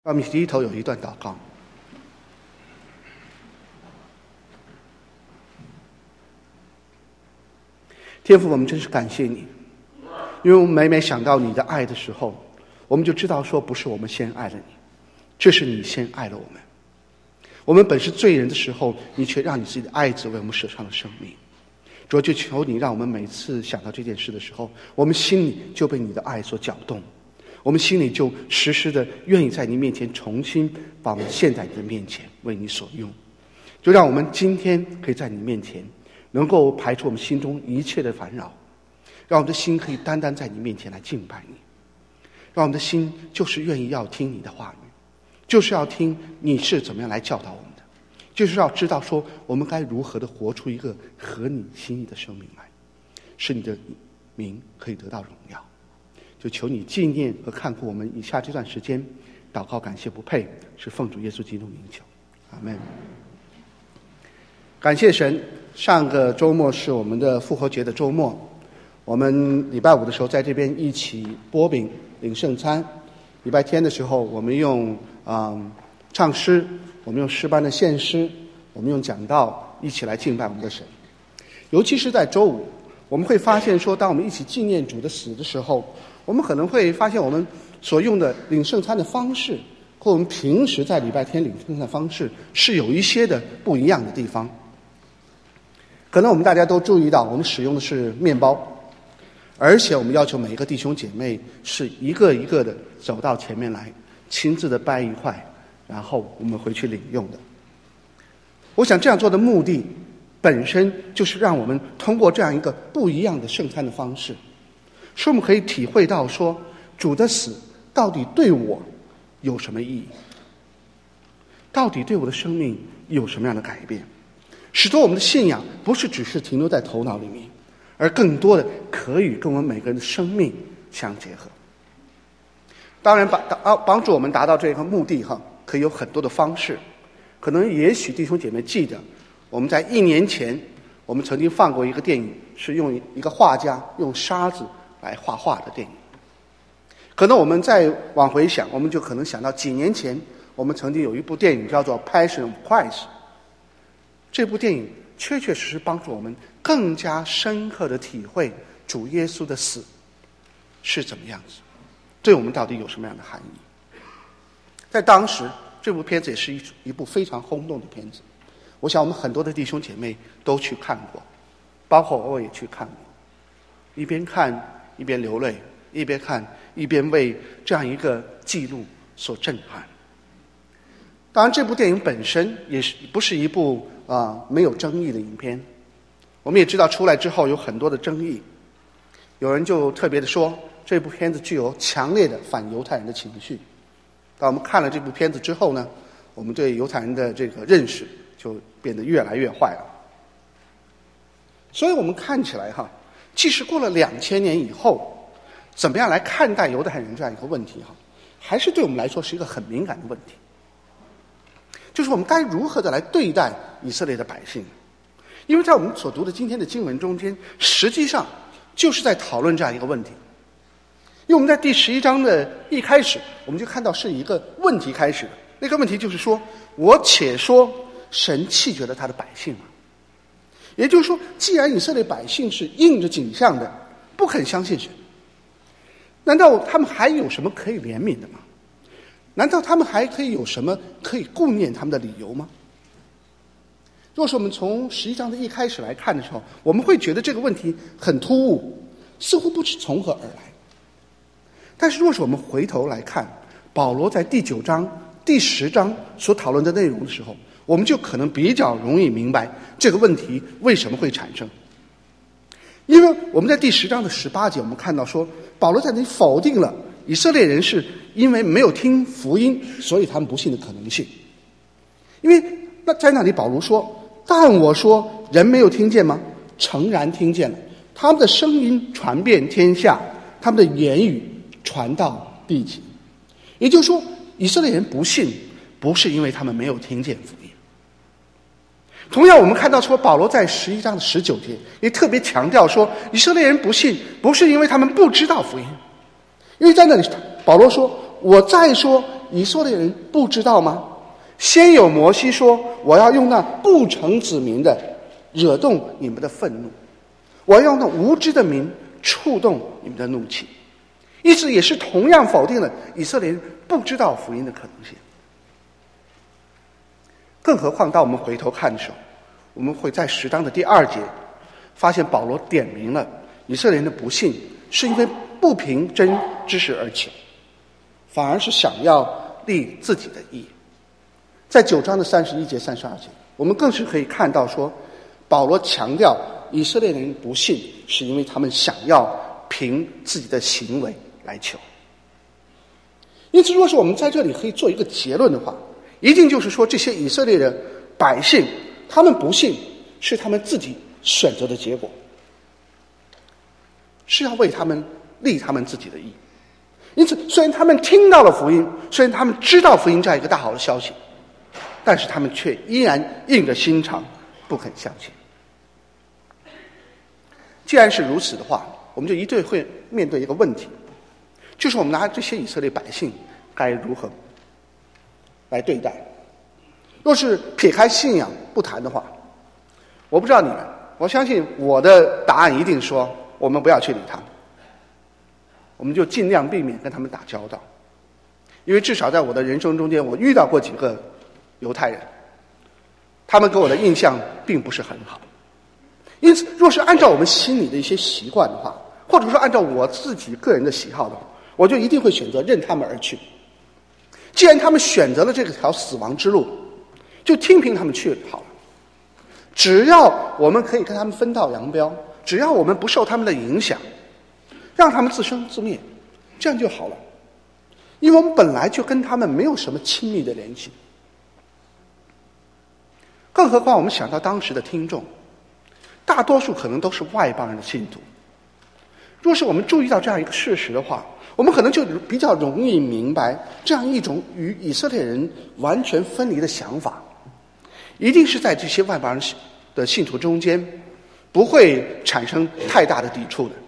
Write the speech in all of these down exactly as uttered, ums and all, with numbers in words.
我们第一头有一段祷告。天父，我们真是感谢你，因为我们每每想到你的爱的时候，我们就知道说不是我们先爱了你，这是你先爱了我们。我们本是罪人的时候，你却让你自己的爱子为我们舍上了生命。主，就求你让我们每次想到这件事的时候，我们心里就被你的爱所搅动，我们心里就时时的愿意在你面前重新把我们献在你的面前，为你所用。就让我们今天可以在你面前能够排除我们心中一切的烦扰，让我们的心可以单单在你面前来敬拜你，让我们的心就是愿意要听你的话语，就是要听你是怎么样来教导我们的，就是要知道说我们该如何的活出一个合你心意的生命来，使你的名可以得到荣耀。就求你纪念和看顾我们以下这段时间，祷告感谢不配，是奉主耶稣基督名求，阿们。感谢神，上个周末是我们的复活节的周末，我们礼拜五的时候在这边一起擘饼领圣餐，礼拜天的时候我们用嗯唱诗，我们用诗班的献诗，我们用讲道一起来敬拜我们的神。尤其是在周五，我们会发现说，当我们一起纪念主的死的时候，我们可能会发现我们所用的领圣餐的方式和我们平时在礼拜天领圣餐的方式是有一些的不一样的地方。可能我们大家都注意到，我们使用的是面包，而且我们要求每一个弟兄姐妹是一个一个的走到前面来，亲自的掰一块，然后我们回去领用的。我想这样做的目的本身就是让我们通过这样一个不一样的圣餐的方式，使我们可以体会到说主的死到底对我有什么意义，到底对我的生命有什么样的改变，使得我们的信仰不是只是停留在头脑里面，而更多的可以跟我们每个人的生命相结合。当然帮帮助我们达到这个目的哈，可以有很多的方式。可能也许弟兄姐妹记得，我们在一年前我们曾经放过一个电影，是用一个画家用沙子来画画的电影。可能我们再往回想，我们就可能想到几年前我们曾经有一部电影叫做 Passion of Christ， 这部电影确确实实帮助我们更加深刻的体会主耶稣的死是怎么样子，对我们到底有什么样的含义。在当时这部片子也是一一部非常轰动的片子，我想我们很多的弟兄姐妹都去看过，包括我也去看过，一边看一边流泪，一边看一边为这样一个记录所震撼。当然这部电影本身也是不是一部啊、呃、没有争议的影片，我们也知道出来之后有很多的争议，有人就特别的说这部片子具有强烈的反犹太人的情绪。当我们看了这部片子之后呢，我们对犹太人的这个认识就变得越来越坏了。所以我们看起来哈，即使过了两千年以后，怎么样来看待犹太人这样一个问题哈，还是对我们来说是一个很敏感的问题。就是我们该如何的来对待以色列的百姓，因为在我们所读的今天的经文中间，实际上就是在讨论这样一个问题。因为我们在第十一章的一开始，我们就看到是一个问题开始的，那个问题就是说，我且说神弃绝了他的百姓吗？也就是说，既然以色列百姓是应着景象的，不肯相信神，难道他们还有什么可以怜悯的吗？难道他们还可以有什么可以顾念他们的理由吗？若是我们从十一章的一开始来看的时候，我们会觉得这个问题很突兀，似乎不知从何而来。但是若是我们回头来看保罗在第九章第十章所讨论的内容的时候，我们就可能比较容易明白这个问题为什么会产生。因为我们在第十章的十八节，我们看到说保罗在那里否定了以色列人是因为没有听福音所以他们不信的可能性。因为那在那里保罗说，但我说人没有听见吗？诚然听见了，他们的声音传遍天下，他们的言语传到地极。也就是说，以色列人不信不是因为他们没有听见福音。同样我们看到说保罗在十一章的十九节也特别强调说，以色列人不信不是因为他们不知道福音。因为在那里保罗说，我再说以色列人不知道吗？先有摩西说，我要用那不成子民的惹动你们的愤怒，我要用那无知的民触动你们的怒气，因此也是同样否定了以色列人不知道福音的可能性。更何况当我们回头看的时候，我们会在十章的第二节发现保罗点明了以色列人的不信是因为不凭真知识而求，反而是想要立自己的义。在九章的三十一节三十二节，我们更是可以看到说，保罗强调以色列人不信是因为他们想要凭自己的行为来求。因此若是我们在这里可以做一个结论的话，一定就是说这些以色列的百姓他们不信是他们自己选择的结果，是要为他们立他们自己的义。因此虽然他们听到了福音，虽然他们知道福音这样一个大好的消息，但是他们却依然硬着心肠不肯相信。既然是如此的话，我们就一定会面对一个问题，就是我们拿这些以色列百姓该如何来对待。若是撇开信仰不谈的话，我不知道你们，我相信我的答案一定说我们不要去理他们，我们就尽量避免跟他们打交道。因为至少在我的人生中间，我遇到过几个犹太人，他们给我的印象并不是很好。因此若是按照我们心里的一些习惯的话，或者说按照我自己个人的喜好的话，我就一定会选择任他们而去。既然他们选择了这个条死亡之路，就听凭他们去好了。只要我们可以跟他们分道扬镳，只要我们不受他们的影响，让他们自生自灭，这样就好了。因为我们本来就跟他们没有什么亲密的联系。更何况我们想到当时的听众，大多数可能都是外邦人的信徒。若是我们注意到这样一个事实的话，我们可能就比较容易明白这样一种与以色列人完全分离的想法，一定是在这些外邦人的信徒中间不会产生太大的抵触的。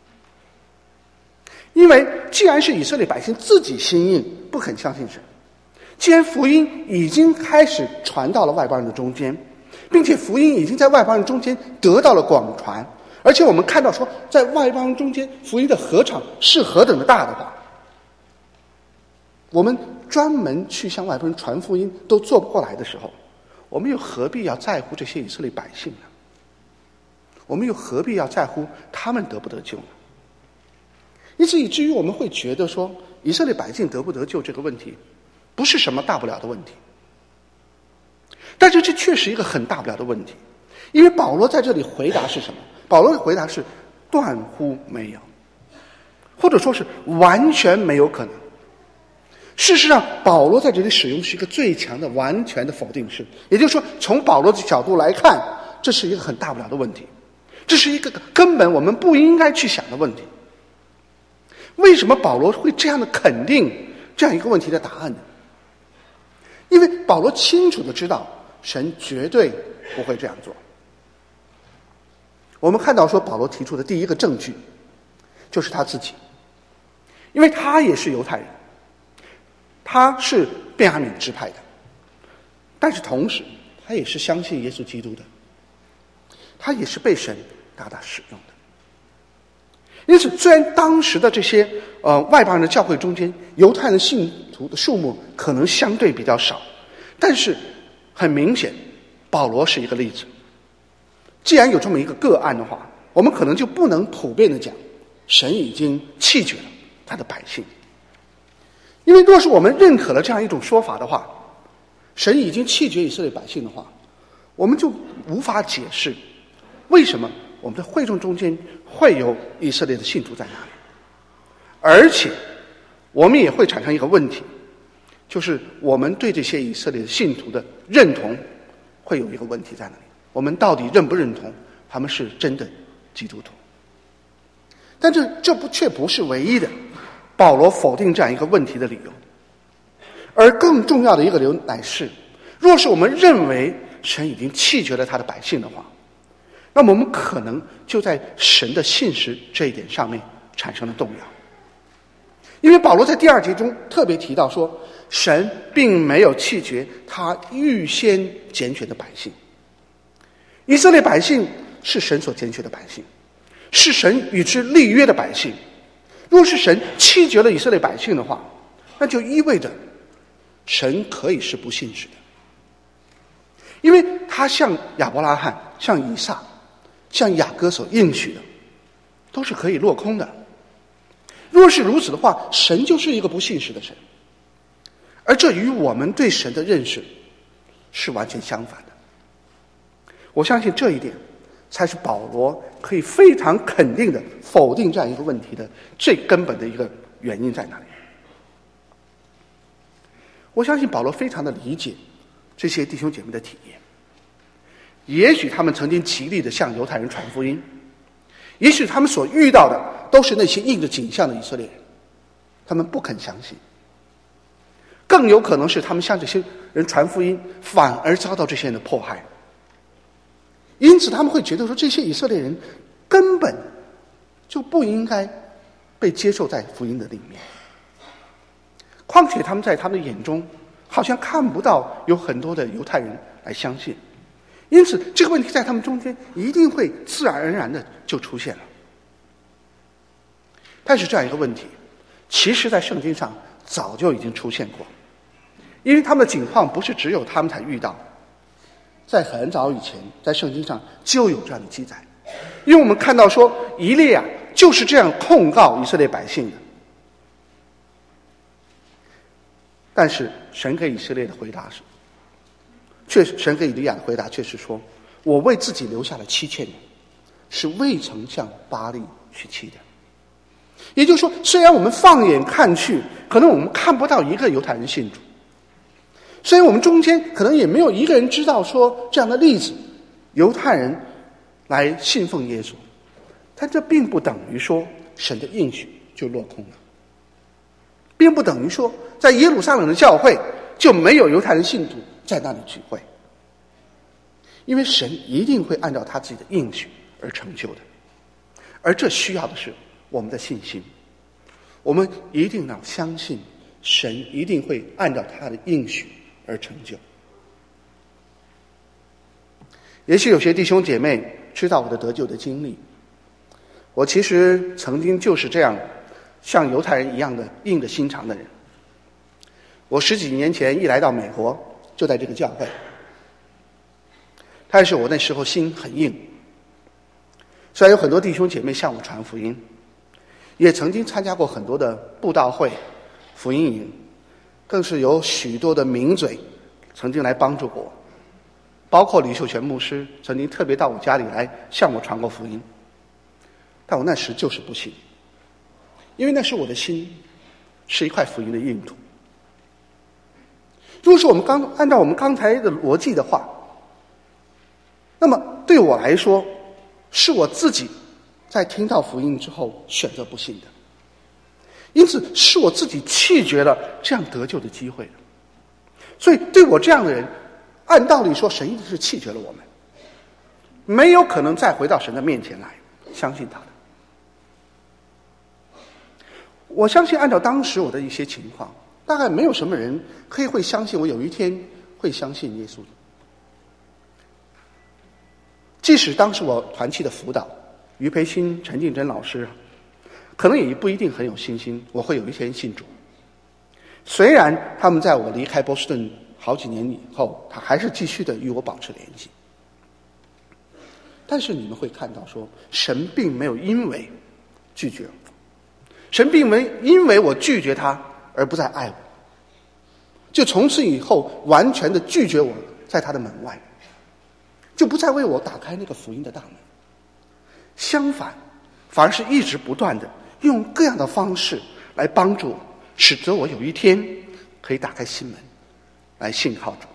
因为既然是以色列百姓自己心硬不肯相信神，既然福音已经开始传到了外邦人的中间，并且福音已经在外邦人中间得到了广传，而且我们看到说在外邦人中间福音的合场是何等的大的话，我们专门去向外邦人传福音都做不过来的时候，我们又何必要在乎这些以色列百姓呢？我们又何必要在乎他们得不得救呢？因此以至于我们会觉得说以色列百姓得不得救这个问题不是什么大不了的问题。但是这确实一个很大不了的问题，因为保罗在这里回答是什么？保罗的回答是断乎没有，或者说是完全没有可能。事实上保罗在这里使用是一个最强的完全的否定式，也就是说从保罗的角度来看，这是一个很大不了的问题，这是一个根本我们不应该去想的问题。为什么保罗会这样的肯定这样一个问题的答案呢？因为保罗清楚地知道神绝对不会这样做。我们看到说保罗提出的第一个证据就是他自己，因为他也是犹太人，他是便雅悯支派的，但是同时他也是相信耶稣基督的，他也是被神大大使用的。因此虽然当时的这些呃外邦人的教会中间犹太人信徒的数目可能相对比较少，但是很明显保罗是一个例子。既然有这么一个个案的话，我们可能就不能普遍的讲神已经弃绝了他的百姓。因为若是我们认可了这样一种说法的话，神已经弃绝以色列百姓的话，我们就无法解释为什么我们的会众中间会有以色列的信徒在哪里。而且我们也会产生一个问题，就是我们对这些以色列的信徒的认同会有一个问题在哪里，我们到底认不认同他们是真的基督徒。但这这不却不是唯一的保罗否定这样一个问题的理由，而更重要的一个理由乃是，若是我们认为神已经弃绝了他的百姓的话，那么我们可能就在神的信实这一点上面产生了动摇。 因为保罗在第二节中特别提到说，神并没有弃绝他预先拣选的百姓。以色列百姓是神所拣选的百姓，是神与之立约的百姓。若是神弃绝了以色列百姓的话，那就意味着神可以是不信实的，因为他向亚伯拉罕、向以撒、向雅各所应许的都是可以落空的。若是如此的话，神就是一个不信实的神，而这与我们对神的认识是完全相反的。我相信这一点才是保罗可以非常肯定的否定这样一个问题的最根本的一个原因在哪里。我相信保罗非常的理解这些弟兄姐妹的体验，也许他们曾经极力的向犹太人传福音，也许他们所遇到的都是那些印着景象的以色列人，他们不肯相信，更有可能是他们向这些人传福音，反而遭到这些人的迫害。因此他们会觉得说，这些以色列人根本就不应该被接受在福音的里面。况且他们在他们的眼中好像看不到有很多的犹太人来相信，因此这个问题在他们中间一定会自然而然的就出现了。但是这样一个问题其实在圣经上早就已经出现过，因为他们的境况不是只有他们才遇到，在很早以前在圣经上就有这样的记载。因为我们看到说，以利亚就是这样控告以色列百姓的，但是神给以色列的回答是，确实神给以利亚的回答却是说，我为自己留下了七千人，是未曾向巴力许妻的。也就是说，虽然我们放眼看去，可能我们看不到一个犹太人信主，虽然我们中间可能也没有一个人知道说这样的例子，犹太人来信奉耶稣，但这并不等于说神的应许就落空了，并不等于说在耶路撒冷的教会就没有犹太人信徒在那里聚会，因为神一定会按照他自己的应许而成就的，而这需要的是我们的信心。我们一定要相信神一定会按照他的应许而成就。也许有些弟兄姐妹知道我的得救的经历，我其实曾经就是这样像犹太人一样的硬着心肠的人。我十几年前一来到美国就在这个教会，但是我那时候心很硬，虽然有很多弟兄姐妹向我传福音，也曾经参加过很多的布道会、福音营，更是有许多的名嘴曾经来帮助我，包括李秀全牧师曾经特别到我家里来向我传过福音，但我那时就是不信，因为那时我的心是一块福音的硬土。如果是我们刚按照我们刚才的逻辑的话，那么对我来说，是我自己在听到福音之后选择不信的，因此是我自己弃绝了这样得救的机会。所以对我这样的人，按道理说神一定是弃绝了我们，没有可能再回到神的面前来相信他的。我相信按照当时我的一些情况，大概没有什么人可以会相信我有一天会相信耶稣的。即使当时我团契的辅导于培新、陈敬真老师，可能也不一定很有信心我会有一天信主。虽然他们在我离开波士顿好几年以后，他还是继续的与我保持联系，但是你们会看到说，神并没有因为拒绝我，神并没因为我拒绝他而不再爱我，就从此以后完全的拒绝我在他的门外，就不再为我打开那个福音的大门。相反，反而是一直不断的用各样的方式来帮助我，使得我有一天可以打开心门来信靠主。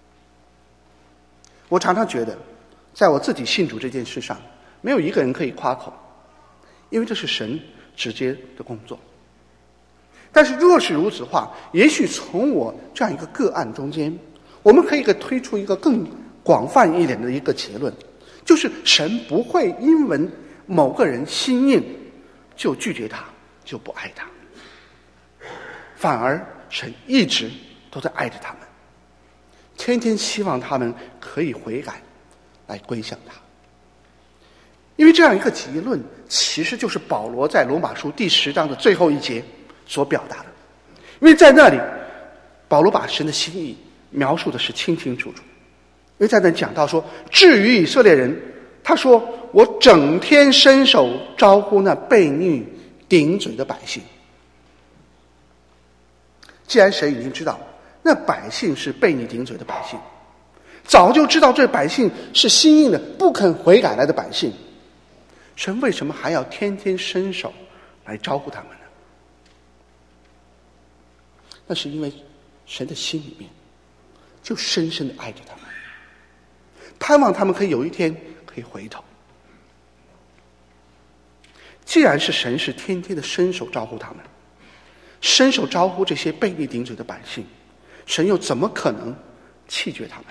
我常常觉得在我自己信主这件事上，没有一个人可以夸口，因为这是神直接的工作。但是若是如此的话，也许从我这样一个个案中间，我们可以推出一个更广泛一点的一个结论，就是神不会因为某个人心硬就拒绝他，就不爱他。 反而神一直都在爱着他们，天天希望他们可以悔改，来归向他。因为这样一个结论，其实就是保罗在罗马书第十章的最后一节所表达的。因为在那里，保罗把神的心意描述的是清清楚楚。因为在那讲到说，至于以色列人，他说我整天伸手招呼那悖逆顶嘴的百姓。既然神已经知道那百姓是悖逆顶嘴的百姓，早就知道这百姓是心硬的不肯悔改来的百姓，神为什么还要天天伸手来招呼他们呢？那是因为神的心里面就深深的爱着他们，盼望他们可以有一天可以回头。既然是神是天天的伸手招呼他们，伸手招呼这些悖逆顶嘴的百姓，神又怎么可能弃绝他们呢？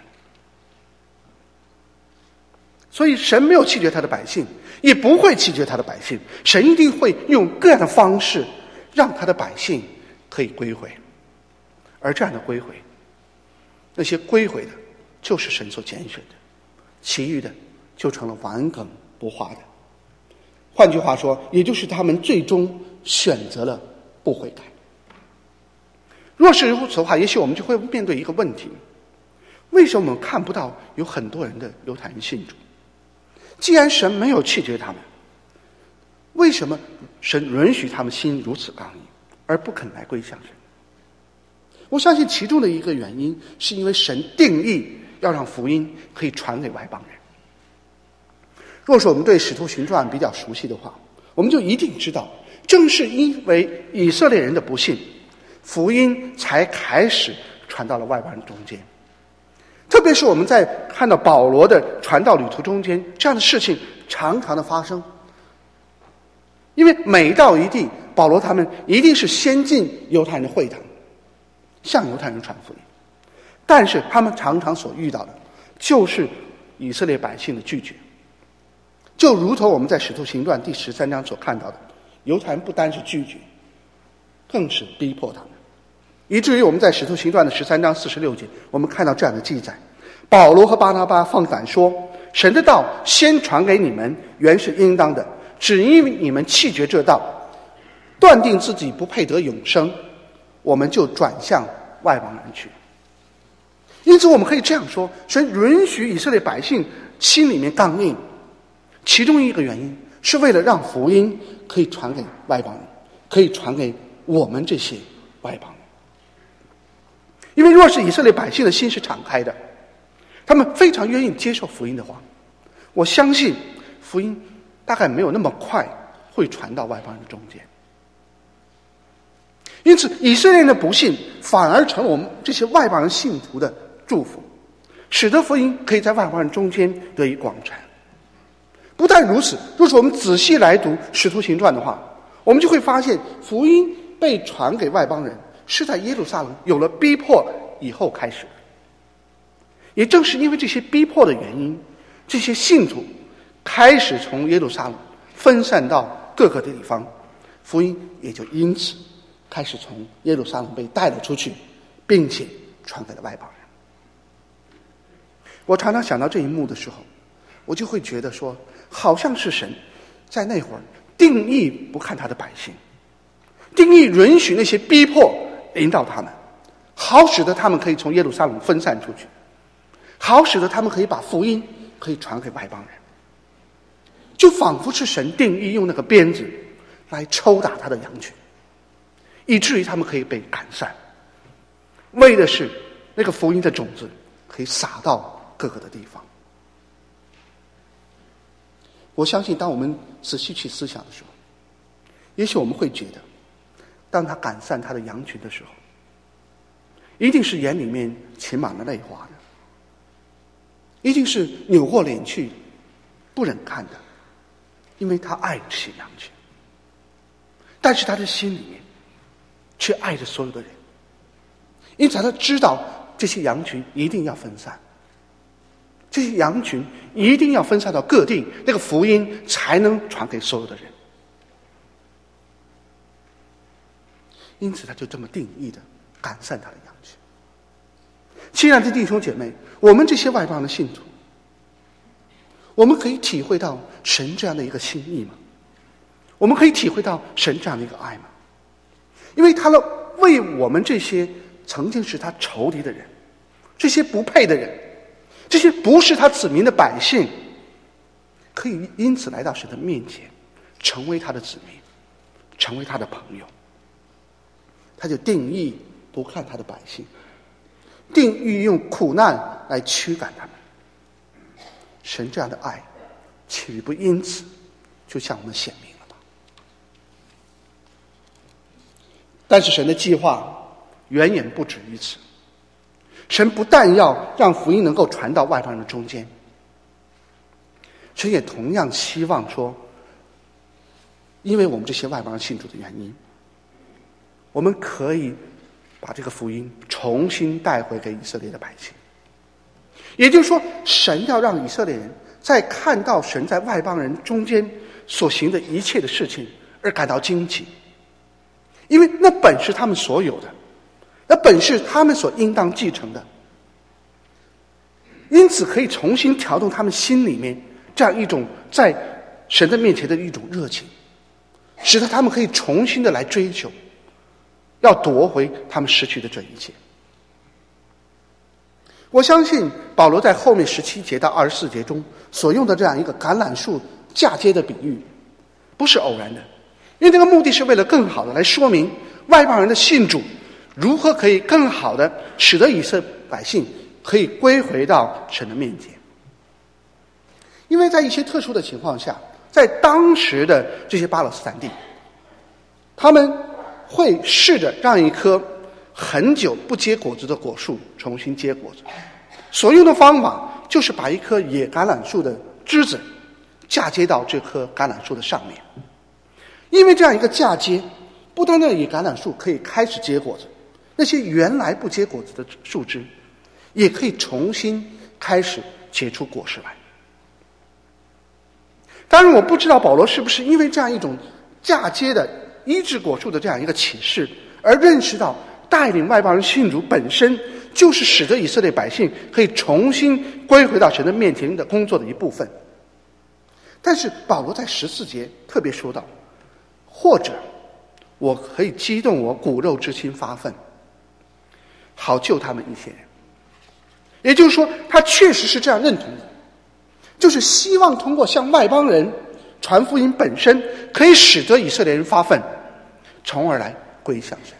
所以神没有弃绝他的百姓，也不会弃绝他的百姓，神一定会用各样的方式让他的百姓可以归回。而这样的归回，那些归回的就是神所拣选的，其余的就成了顽梗不化的。换句话说，也就是他们最终选择了不悔改。若是如此的话，也许我们就会面对一个问题：为什么我们看不到有很多人的犹太人信主？既然神没有弃绝他们，为什么神允许他们心如此刚硬，而不肯来归向神？我相信其中的一个原因，是因为神定义要让福音可以传给外邦人。若是我们对使徒行传比较熟悉的话，我们就一定知道，正是因为以色列人的不信，福音才开始传到了外邦人中间。特别是我们在看到保罗的传道旅途中间，这样的事情常常的发生。因为每到一地，保罗他们一定是先进犹太人的会堂，向犹太人传福音，但是他们常常所遇到的就是以色列百姓的拒绝。就如同我们在使徒行传第十三章所看到的，犹太人不单是拒绝，更是逼迫他们，以至于我们在使徒行传的十三章四十六节，我们看到这样的记载：保罗和巴拿巴放胆说，神的道先传给你们，原是应当的，只因为你们弃绝这道，断定自己不配得永生，我们就转向外邦人去。因此我们可以这样说，神允许以色列百姓心里面刚硬，其中一个原因是为了让福音可以传给外邦人，可以传给我们这些外邦人。因为若是以色列百姓的心是敞开的，他们非常愿意接受福音的话，我相信福音大概没有那么快会传到外邦人中间。因此以色列人的不信反而成了我们这些外邦人信徒的祝福，使得福音可以在外邦人中间得以广传。不但如此，若是我们仔细来读使徒行传的话，我们就会发现福音被传给外邦人是在耶路撒冷有了逼迫以后开始。也正是因为这些逼迫的原因，这些信徒开始从耶路撒冷分散到各个的地方，福音也就因此开始从耶路撒冷被带了出去，并且传给了外邦人。我常常想到这一幕的时候，我就会觉得说，好像是神在那会儿定义不看他的百姓，定义允许那些逼迫临到他们，好使得他们可以从耶路撒冷分散出去，好使得他们可以把福音可以传给外邦人。就仿佛是神定义用那个鞭子来抽打他的羊群，以至于他们可以被赶散，为的是那个福音的种子可以撒到各个的地方。我相信当我们仔细去思想的时候，也许我们会觉得，当他赶散他的羊群的时候，一定是眼里面噙满了泪花的，一定是扭过脸去不忍看的，因为他爱这些羊群，但是他的心里面却爱着所有的人，因此他知道这些羊群一定要分散，这些羊群一定要分散到各地，那个福音才能传给所有的人。 因此他就这么定义的赶散他的羊群。亲爱的弟兄姐妹，我们这些外邦的信徒，我们可以体会到神这样的一个心意吗？我们可以体会到神这样的一个爱吗？因为他了为我们这些曾经是他仇敌的人，这些不配的人，这些不是他子民的百姓，可以因此来到神的面前，成为他的子民，成为他的朋友。他就定义不看他的百姓，定义用苦难来驱赶他们。神这样的爱岂不因此就向我们显明了吗？但是神的计划远远不止于此。神不但要让福音能够传到外邦人中间，神也同样希望说，因为我们这些外邦人信主的原因，我们可以把这个福音重新带回给以色列的百姓。也就是说，神要让以色列人在看到神在外邦人中间所行的一切的事情而感到惊奇，因为那本是他们所有的，那本是他们所应当继承的，因此可以重新调动他们心里面这样一种在神的面前的一种热情，使得他们可以重新的来追求，要夺回他们失去的这一切。我相信保罗在后面十七节到二十四节中所用的这样一个橄榄树嫁接的比喻不是偶然的，因为这个目的是为了更好的来说明外邦人的信主如何可以更好的使得以色列百姓可以归回到神的面前。因为在一些特殊的情况下，在当时的这些巴勒斯坦地，他们会试着让一棵很久不结果子的果树重新结果子，所用的方法就是把一棵野橄榄树的枝子嫁接到这棵橄榄树的上面。因为这样一个嫁接，不单单野橄榄树可以开始结果子，那些原来不结果子的树枝也可以重新开始结出果实来。当然我不知道保罗是不是因为这样一种嫁接的医治果树的这样一个启示，而认识到带领外邦人信主本身就是使得以色列百姓可以重新归回到神的面前的工作的一部分。但是保罗在十四节特别说到，或者我可以激动我骨肉之心发愤，好救他们一些人。也就是说，他确实是这样认同的，就是希望通过向外邦人传福音本身，可以使得以色列人发愤，从而来归向神。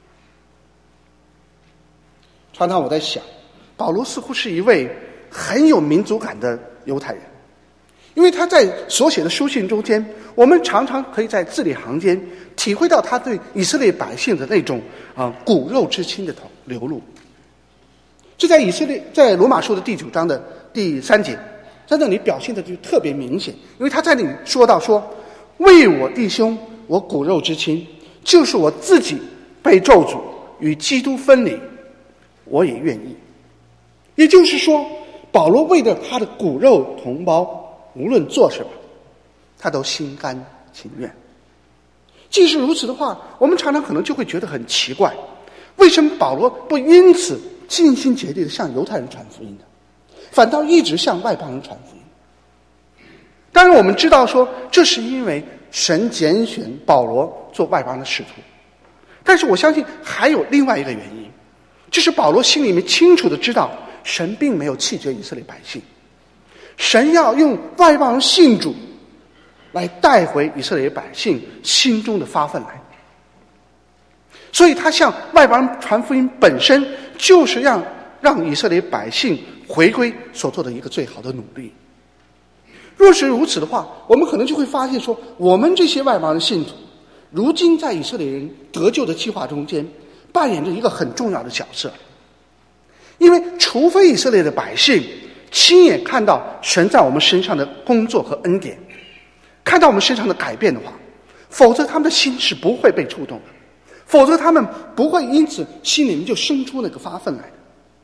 常常我在想，保罗似乎是一位很有民族感的犹太人，因为他在所写的书信中间，我们常常可以在字里行间体会到他对以色列百姓的那种啊、呃、骨肉之亲的流露。这在以色列在罗马书的第九章的第三节，在那里表现的就特别明显，因为他在那里说到说，为我弟兄我骨肉之亲，就是我自己被咒诅与基督分离，我也愿意。也就是说，保罗为了他的骨肉同胞，无论做什么，他都心甘情愿。既是如此的话，我们常常可能就会觉得很奇怪，为什么保罗不因此尽心竭力的向犹太人传福音呢？反倒一直向外邦人传福音。当然我们知道说，这是因为神拣选保罗做外邦的使徒，但是我相信还有另外一个原因，就是保罗心里面清楚的知道，神并没有弃绝以色列百姓，神要用外邦人信主来带回以色列百姓心中的发愤来。所以他向外邦人传福音本身就是让让以色列百姓回归所做的一个最好的努力。若是如此的话，我们可能就会发现说，我们这些外邦人信徒如今在以色列人得救的计划中间扮演着一个很重要的角色。因为除非以色列的百姓亲眼看到神在我们身上的工作和恩典，看到我们身上的改变的话，否则他们的心是不会被触动的，否则他们不会因此心里面就生出那个发愤来的。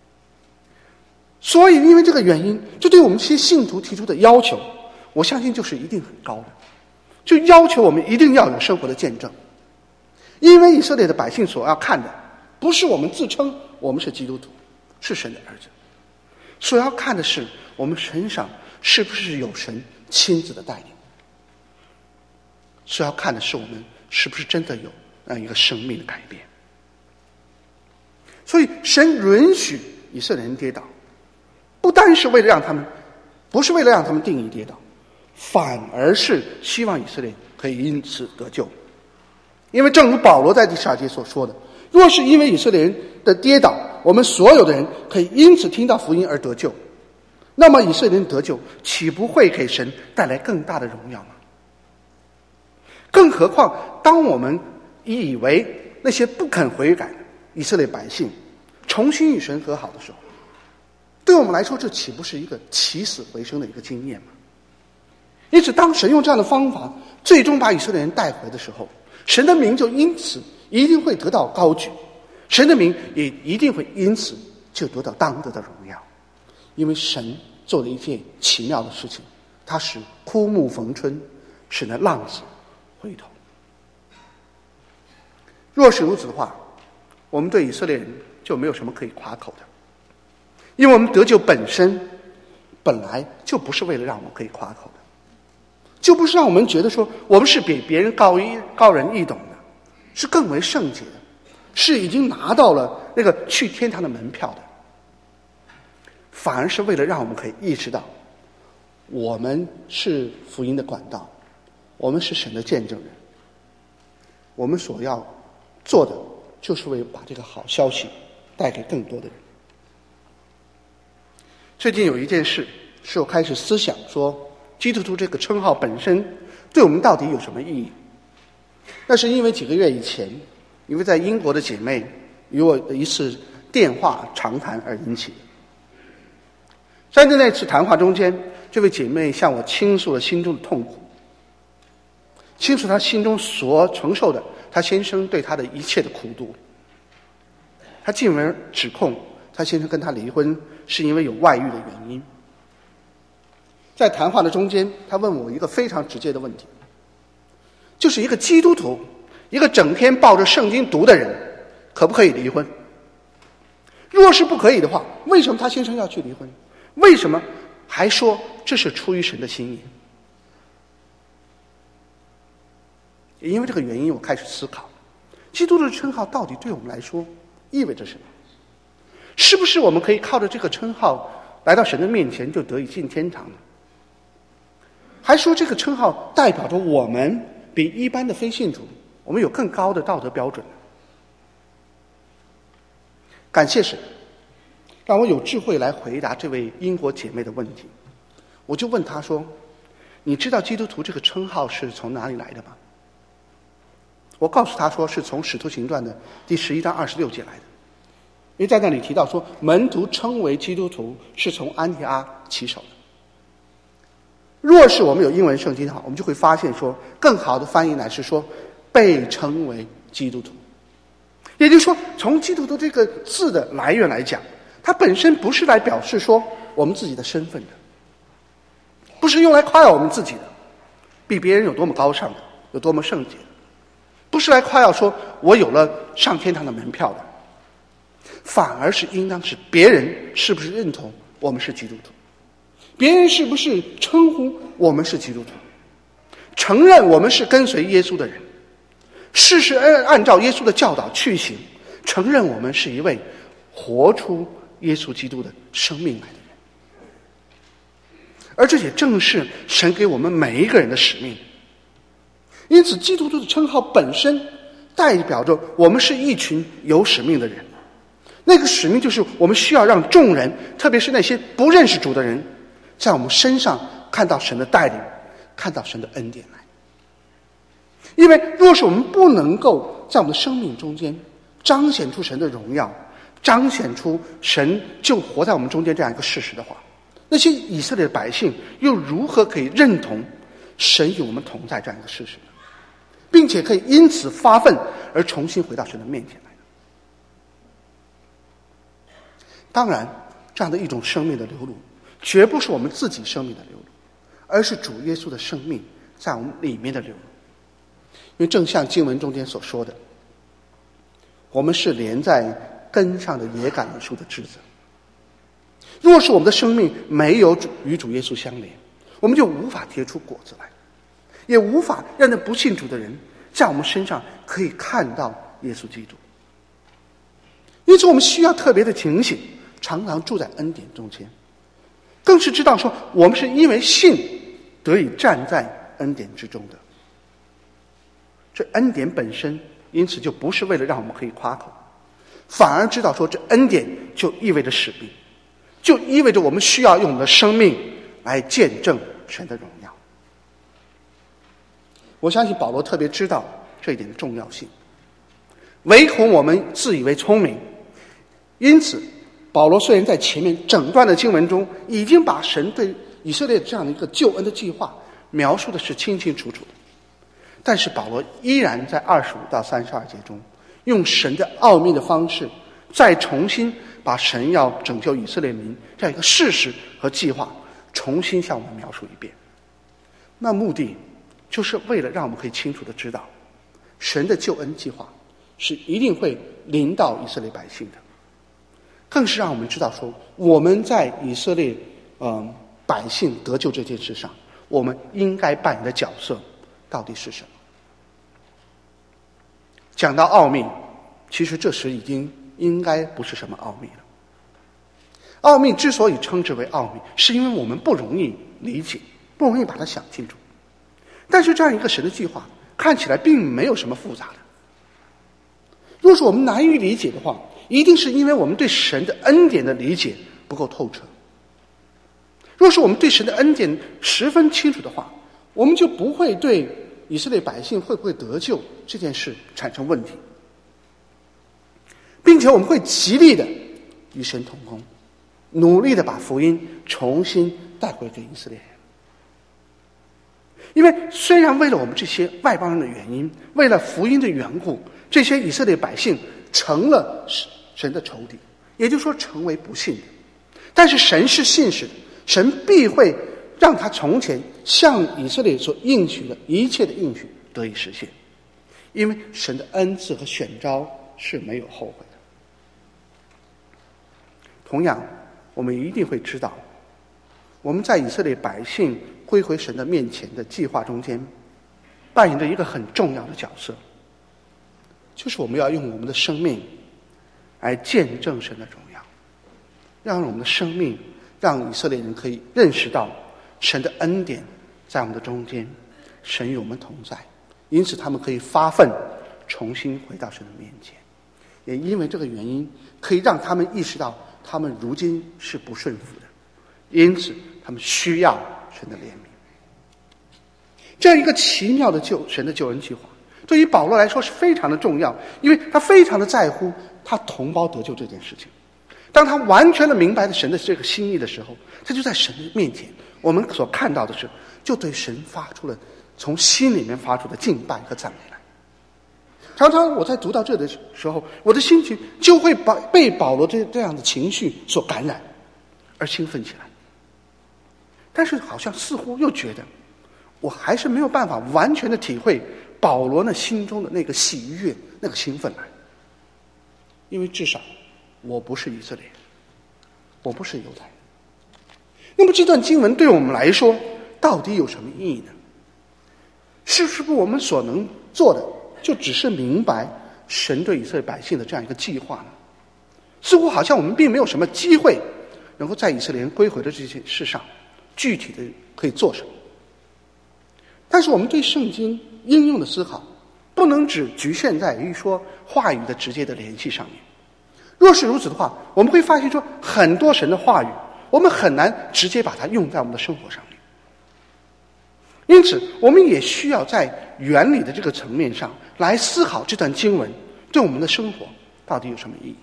所以因为这个原因，就对我们这些信徒提出的要求，我相信就是一定很高的，就要求我们一定要有生活的见证。 因为以色列的百姓所要看的不是我们自称我们是基督徒，是神的儿子，所要看的是我们身上是不是有神亲自的带领，所要看的是我们是不是真的有那样一个生命的改变。所以神允许以色列人跌倒，不单是为了让他们不是为了让他们定义跌倒，反而是希望以色列可以因此得救。因为正如保罗在第十二节所说的，若是因为以色列人的跌倒，我们所有的人可以因此听到福音而得救，那么以色列人得救岂不会给神带来更大的荣耀吗？更何况当我们以为那些不肯悔改的以色列百姓重新与神和好的时候，对我们来说这岂不是一个起死回生的一个经验吗？因此当神用这样的方法最终把以色列人带回的时候，神的名就因此一定会得到高举，神的名也一定会因此就得到当得的荣耀。因为神做了一件奇妙的事情，他使枯木逢春，使那浪子回头。若是如此的话，我们对以色列人就没有什么可以夸口的，因为我们得救本身本来就不是为了让我们可以夸口的，就不是让我们觉得说我们是比别人高一高人一等的，是更为圣洁的，是已经拿到了那个去天堂的门票的，反而是为了让我们可以意识到我们是福音的管道，我们是神的见证人，我们所要做的就是为了把这个好消息带给更多的人。最近有一件事使我开始思想说，基督徒这个称号本身对我们到底有什么意义？那是因为几个月以前，一位在英国的姐妹与我的一次电话长谈而引起的。在那次谈话中间，这位姐妹向我倾诉了心中的痛苦，倾诉她心中所承受的她先生对她的一切的苦毒。她进而指控她先生跟她离婚是因为有外遇的原因。在谈话的中间，她问我一个非常直接的问题，就是一个基督徒，一个整天抱着圣经读的人，可不可以离婚？若是不可以的话，为什么她先生要去离婚？为什么还说这是出于神的心意？也因为这个原因，我开始思考，基督的称号到底对我们来说意味着什么？是不是我们可以靠着这个称号来到神的面前就得以进天堂呢？还说这个称号代表着我们比一般的非信徒我们有更高的道德标准呢？感谢神让我有智慧来回答这位英国姐妹的问题。我就问她说，你知道基督徒这个称号是从哪里来的吗？我告诉她说，是从使徒行传的第十一章二十六节来的。因为在那里提到说，门徒称为基督徒是从安提阿起手的。若是我们有英文圣经的话，我们就会发现说，更好的翻译乃是说被称为基督徒。也就是说，从基督徒这个字的来源来讲，它本身不是来表示说我们自己的身份的，不是用来夸耀我们自己的比别人有多么高尚的，有多么圣洁的，不是来夸耀说我有了上天堂的门票的，反而是应当是别人是不是认同我们是基督徒，别人是不是称呼我们是基督徒，承认我们是跟随耶稣的人，事事按照耶稣的教导去行，承认我们是一位活出耶稣基督的生命来的人。而这也正是神给我们每一个人的使命。因此基督徒的称号本身代表着我们是一群有使命的人，那个使命就是我们需要让众人，特别是那些不认识主的人，在我们身上看到神的带领，看到神的恩典来。因为若是我们不能够在我们的生命中间彰显出神的荣耀，彰显出神就活在我们中间这样一个事实的话，那些以色列的百姓又如何可以认同神与我们同在这样一个事实呢？并且可以因此发愤而重新回到神的面前来呢？当然，这样的一种生命的流露，绝不是我们自己生命的流露，而是主耶稣的生命在我们里面的流露。因为正像经文中间所说的， 我们是连在根上的野橄榄树的枝子。若是我们的生命没有主与主耶稣相连，我们就无法结出果子来，也无法让那不信主的人在我们身上可以看到耶稣基督。因此我们需要特别的警醒，常常住在恩典中间，更是知道说我们是因为信得以站在恩典之中的。这恩典本身因此就不是为了让我们可以夸口，反而知道说这恩典就意味着使命，就意味着我们需要用我们的生命来见证神的荣耀。我相信保罗特别知道这一点的重要性，唯恐我们自以为聪明。因此保罗虽然在前面整段的经文中已经把神对以色列这样的一个救恩的计划描述的是清清楚楚的，但是保罗依然在二十五到三十二节中用神的奥秘的方式再重新把神要拯救以色列民这样一个事实和计划重新向我们描述一遍。那目的就是为了让我们可以清楚地知道神的救恩计划是一定会临到以色列百姓的，更是让我们知道说我们在以色列嗯百姓得救这件事上，我们应该扮演的角色到底是什么。讲到奥秘，其实这时已经应该不是什么奥秘了。奥秘之所以称之为奥秘，是因为我们不容易理解，不容易把它想清楚。但是这样一个神的计划看起来并没有什么复杂的。若是我们难于理解的话，一定是因为我们对神的恩典的理解不够透彻。若是我们对神的恩典十分清楚的话，我们就不会对以色列百姓会不会得救这件事产生问题，并且我们会极力的与神同工，努力的把福音重新带回给以色列人。因为虽然为了我们这些外邦人的原因，为了福音的缘故，这些以色列百姓成了神的仇敌，也就是说成为不信的，但是神是信实的，神必会让他从前向以色列所应许的一切的应许得以实现，因为神的恩赐和选召是没有后悔的。同样我们一定会知道，我们在以色列百姓归回神的面前的计划中间扮演着一个很重要的角色，就是我们要用我们的生命来见证神的荣耀，让我们的生命让以色列人可以认识到神的恩典在我们的中间，神与我们同在，因此他们可以发愤重新回到神的面前。也因为这个原因，可以让他们意识到他们如今是不顺服的，因此他们需要神的怜悯。这样一个奇妙的救神的救恩计划对于保罗来说是非常的重要，因为他非常的在乎他同胞得救这件事情。当他完全的明白了神的这个心意的时候，他就在神的面前，我们所看到的是就对神发出了从心里面发出的敬拜和赞美来。常常我在读到这的时候，我的心情就会把被保罗这这样的情绪所感染而兴奋起来，但是好像似乎又觉得我还是没有办法完全的体会保罗那心中的那个喜悦那个兴奋来，因为至少我不是以色列人，我不是犹太人。那么这段经文对我们来说到底有什么意义呢？是不是我们所能做的就只是明白神对以色列百姓的这样一个计划呢？似乎好像我们并没有什么机会能够在以色列人归回的这件事上具体的可以做什么。但是我们对圣经应用的思考不能只局限在于说话语的直接的联系上面。若是如此的话，我们会发现说很多神的话语我们很难直接把它用在我们的生活上面。因此我们也需要在原理的这个层面上来思考这段经文对我们的生活到底有什么意义。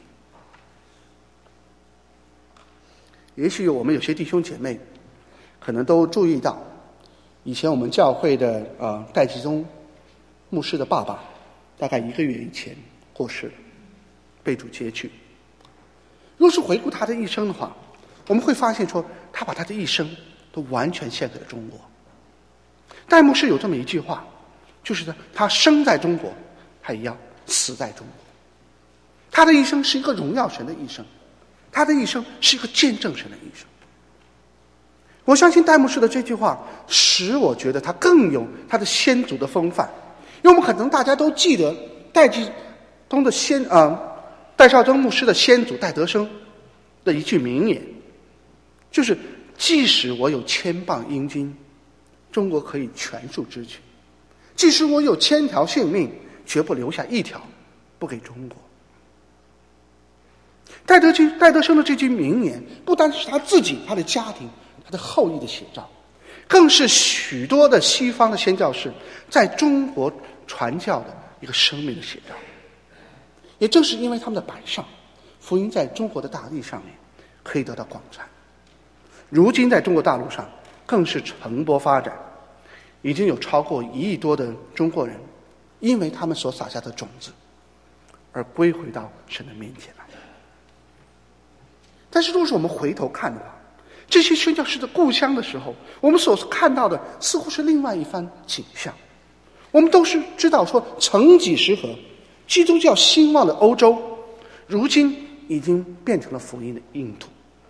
也许我们有些弟兄姐妹可能都注意到，以前我们教会的呃戴吉宗牧师的爸爸大概一个月以前过世了，被主接去。若是回顾他的一生的话，我们会发现说他把他的一生都完全献给了中国。戴牧师有这么一句话，就是他生在中国他也要死在中国。 他的一生是一个荣耀神的一生，他的一生是一个见证神的一生。我相信戴牧师的这句话使我觉得他更有他的先祖的风范，因为我们可能大家都记得戴季东的先啊、呃，戴绍曾牧师的先祖戴德生的一句名言，就是即使我有千磅阴金，中国可以全数支取；即使我有千条性命，绝不留下一条不给中国。戴德军戴德生的这句名言，不单是他自己、他的家庭、他的后裔的写照，更是许多的西方的宣教士在中国传教的一个生命的写照。也正是因为他们的摆上，福音在中国的大地上面可以得到广传。如今在中国大陆上更是蓬勃发展，已经有超过一亿多的中国人因为他们所撒下的种子而归回到神的面前来。但是若是我们回头看的话，这些宣教士的故乡的时候，我们所看到的似乎是另外一番景象。我们都是知道说，曾几时何，基督教兴旺的欧洲，如今已经变成了福音的印度。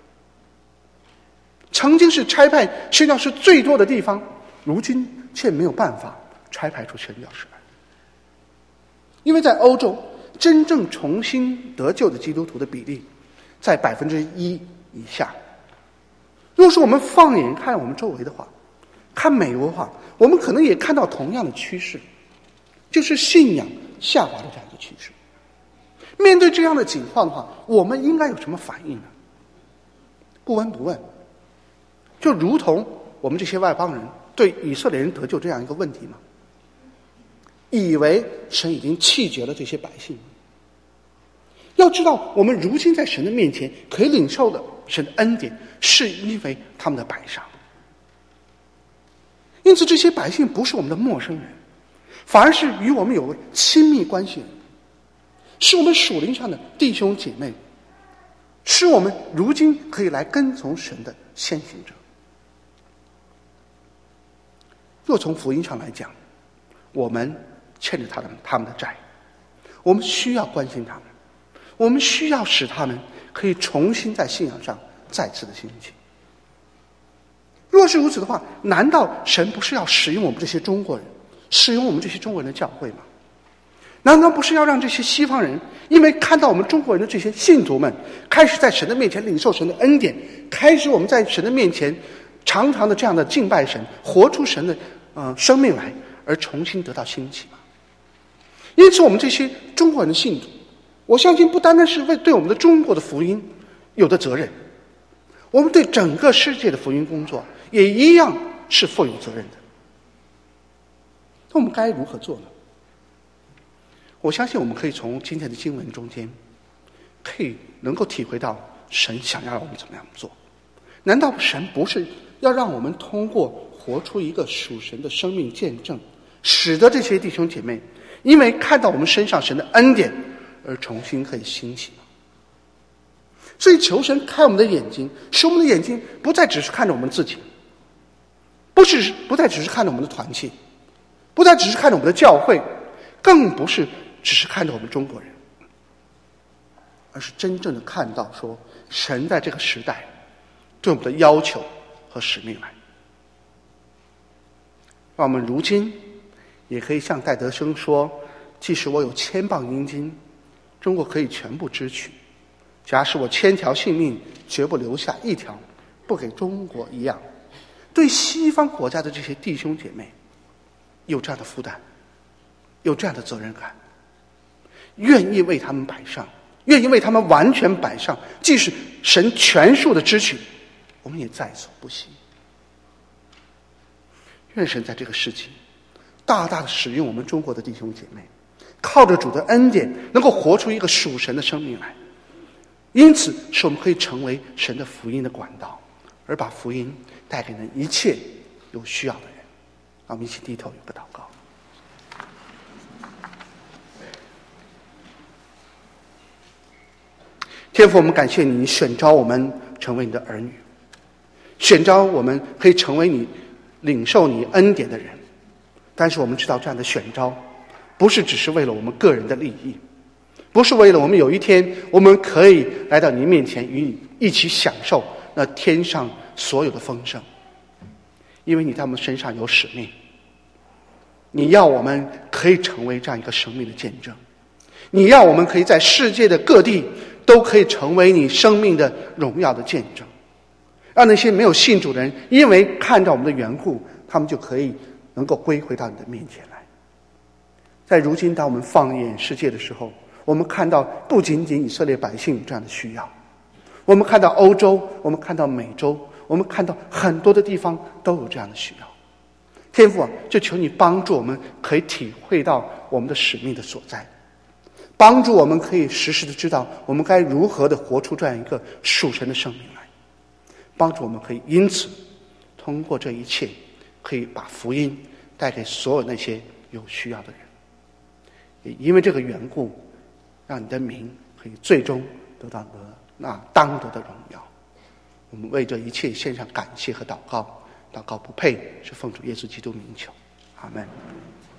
曾经是差派宣教士最多的地方，如今却没有办法差派出宣教士来。因为在欧洲，真正重新得救的基督徒的比例在百分之一以下。若是我们放眼看我们周围的话，看美国的话，我们可能也看到同样的趋势，就是信仰下滑的这样的趋势。面对这样的情况的话，我们应该有什么反应呢？不闻不问，就如同我们这些外邦人对以色列人得救这样一个问题吗？以为神已经弃绝了这些百姓。要知道，我们如今在神的面前可以领受的神的恩典，是因为他们的摆上。因此这些百姓不是我们的陌生人，反而是与我们有亲密关系的人，是我们属灵上的弟兄姐妹，是我们如今可以来跟从神的先行者。若从福音上来讲，我们欠着他们他们的债，我们需要关心他们，我们需要使他们可以重新在信仰上再次的兴起。若是如此的话，难道神不是要使用我们这些中国人，使用我们这些中国人的教会吗？难道不是要让这些西方人因为看到我们中国人的这些信徒们开始在神的面前领受神的恩典，开始我们在神的面前常常的这样的敬拜神，活出神的呃生命来，而重新得到兴起吗？因此我们这些中国人的信徒，我相信不单单是为对我们的中国的福音有的责任，我们对整个世界的福音工作也一样是负有责任的。那我们该如何做呢？我相信我们可以从今天的经文中间可以能够体会到神想要让我们怎么样做。难道神不是要让我们通过活出一个属神的生命见证，使得这些弟兄姐妹因为看到我们身上神的恩典而重新可以兴起吗？所以求神开我们的眼睛，使我们的眼睛不再只是看着我们自己，不是不再只是看着我们的团契，不再只是看着我们的教会，更不是只是看着我们中国人，而是真正的看到说神在这个时代对我们的要求和使命来。让我们如今也可以向戴德生说，即使我有千磅阴金，中国可以全部支取，假使我千条性命，绝不留下一条不给中国一样。对西方国家的这些弟兄姐妹有这样的负担，有这样的责任感，愿意为他们摆上，愿意为他们完全摆上，即使神全数的支取，我们也在所不惜。愿神在这个时期大大的使用我们中国的弟兄姐妹，靠着主的恩典能够活出一个属神的生命来，因此使我们可以成为神的福音的管道，而把福音带给人一切有需要的人。让我们一起低头有个祷告。天父，我们感谢你选召我们成为你的儿女，选召我们可以成为你领受你恩典的人。但是我们知道这样的选召不是只是为了我们个人的利益， 不是为了我们有一天我们可以来到你面前与你一起享受那天上所有的丰盛，因为你在我们身上有使命，你要我们可以成为这样一个生命的见证，你要我们可以在世界的各地都可以成为你生命的荣耀的见证，让那些没有信主的人因为看到我们的缘故，他们就可以能够归回到你的面前来。在如今当我们放眼世界的时候，我们看到不仅仅以色列百姓有这样的需要，我们看到欧洲，我们看到美洲，我们看到很多的地方都有这样的需要。天父啊，就求你帮助我们可以体会到我们的使命的所在，帮助我们可以时时的知道我们该如何的活出这样一个属神的生命来，帮助我们可以因此通过这一切可以把福音带给所有那些有需要的人，也因为这个缘故，让你的名可以最终得到那当得的荣耀。我们为这一切献上感谢和祷告，祷告不配，是奉主耶稣基督名求，阿们。